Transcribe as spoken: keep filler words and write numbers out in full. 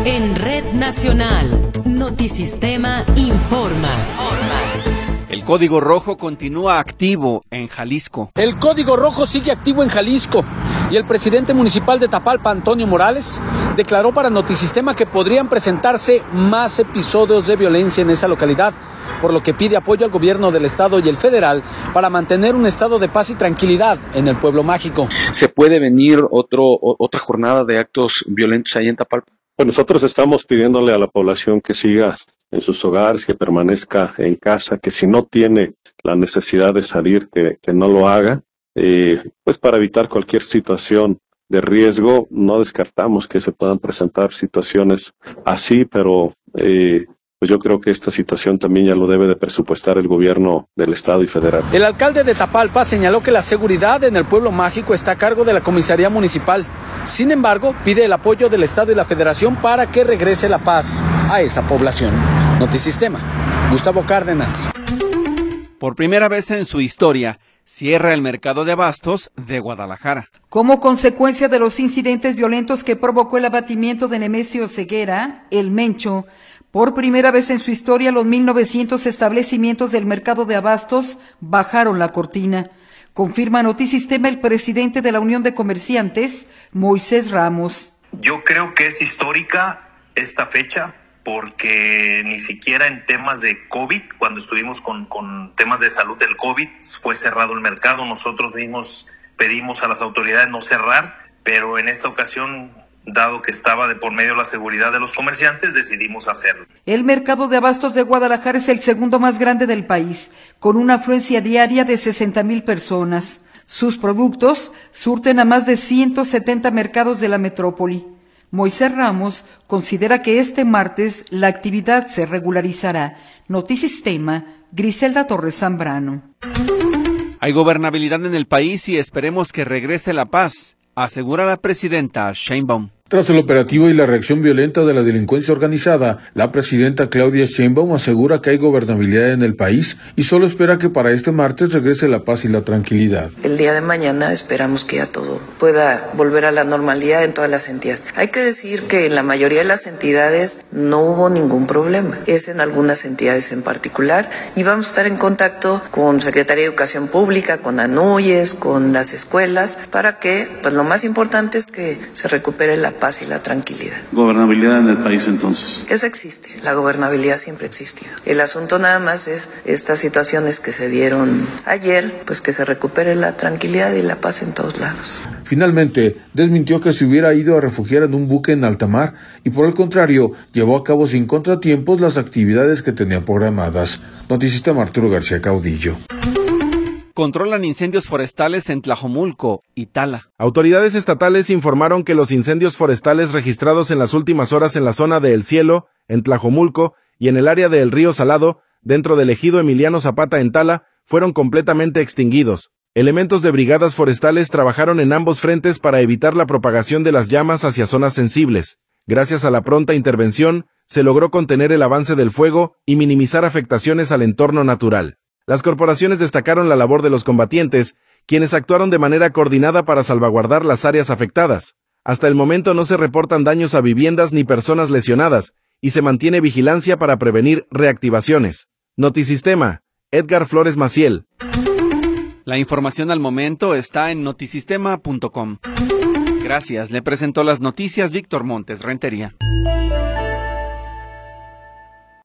En Red Nacional, Notisistema informa. El Código Rojo continúa activo en Jalisco. El Código Rojo sigue activo en Jalisco y el presidente municipal de Tapalpa, Antonio Morales, declaró para Notisistema que podrían presentarse más episodios de violencia en esa localidad, por lo que pide apoyo al gobierno del estado y el federal para mantener un estado de paz y tranquilidad en el pueblo mágico. ¿Se puede venir otro, otra jornada de actos violentos ahí en Tapalpa? Pues nosotros estamos pidiéndole a la población que siga en sus hogares, que permanezca en casa, que si no tiene la necesidad de salir, que, que no lo haga, eh, pues para evitar cualquier situación de riesgo. No descartamos que se puedan presentar situaciones así, pero eh, pues yo creo que esta situación también ya lo debe de presupuestar el gobierno del estado y federal. El alcalde de Tapalpa señaló que la seguridad en el pueblo mágico está a cargo de la comisaría municipal. Sin embargo, pide el apoyo del estado y la federación para que regrese la paz a esa población. Notisistema, Gustavo Cárdenas. Por primera vez en su historia, cierra el mercado de abastos de Guadalajara. Como consecuencia de los incidentes violentos que provocó el abatimiento de Nemesio Ceguera, el Mencho, por primera vez en su historia los mil novecientos establecimientos del mercado de abastos bajaron la cortina. Confirma Notisistema el presidente de la Unión de Comerciantes, Moisés Ramos. Yo creo que es histórica esta fecha porque ni siquiera en temas de COVID, cuando estuvimos con, con temas de salud del COVID, fue cerrado el mercado. Nosotros mismos pedimos a las autoridades no cerrar, pero en esta ocasión, dado que estaba de por medio la seguridad de los comerciantes, decidimos hacerlo. El mercado de abastos de Guadalajara es el segundo más grande del país, con una afluencia diaria de sesenta mil personas. Sus productos surten a más de ciento setenta mercados de la metrópoli. Moisés Ramos considera que este martes la actividad se regularizará. Notisistema, Griselda Torres Zambrano. Hay gobernabilidad en el país y esperemos que regrese la paz, asegura la presidenta Sheinbaum. Tras el operativo y la reacción violenta de la delincuencia organizada, la presidenta Claudia Sheinbaum asegura que hay gobernabilidad en el país y solo espera que para este martes regrese la paz y la tranquilidad. El día de mañana esperamos que ya todo pueda volver a la normalidad en todas las entidades. Hay que decir que en la mayoría de las entidades no hubo ningún problema, es en algunas entidades en particular, y vamos a estar en contacto con Secretaría de Educación Pública, con ANUYES, con las escuelas, para que, pues lo más importante es que se recupere la paz y la tranquilidad. ¿Gobernabilidad en el país entonces? Eso existe, la gobernabilidad siempre ha existido. El asunto nada más es estas situaciones que se dieron ayer, pues que se recupere la tranquilidad y la paz en todos lados. Finalmente, desmintió que se hubiera ido a refugiar en un buque en alta mar y por el contrario, llevó a cabo sin contratiempos las actividades que tenía programadas. Notisistema, Arturo García Caudillo. Controlan incendios forestales en Tlajomulco y Tala. Autoridades estatales informaron que los incendios forestales registrados en las últimas horas en la zona de El Cielo, en Tlajomulco y en el área del Río Salado, dentro del ejido Emiliano Zapata en Tala, fueron completamente extinguidos. Elementos de brigadas forestales trabajaron en ambos frentes para evitar la propagación de las llamas hacia zonas sensibles. Gracias a la pronta intervención, se logró contener el avance del fuego y minimizar afectaciones al entorno natural. Las corporaciones destacaron la labor de los combatientes, quienes actuaron de manera coordinada para salvaguardar las áreas afectadas. Hasta el momento no se reportan daños a viviendas ni personas lesionadas, y se mantiene vigilancia para prevenir reactivaciones. Notisistema, Edgar Flores Maciel. La información al momento está en notisistema punto com. Gracias, le presentó las noticias Víctor Montes Rentería.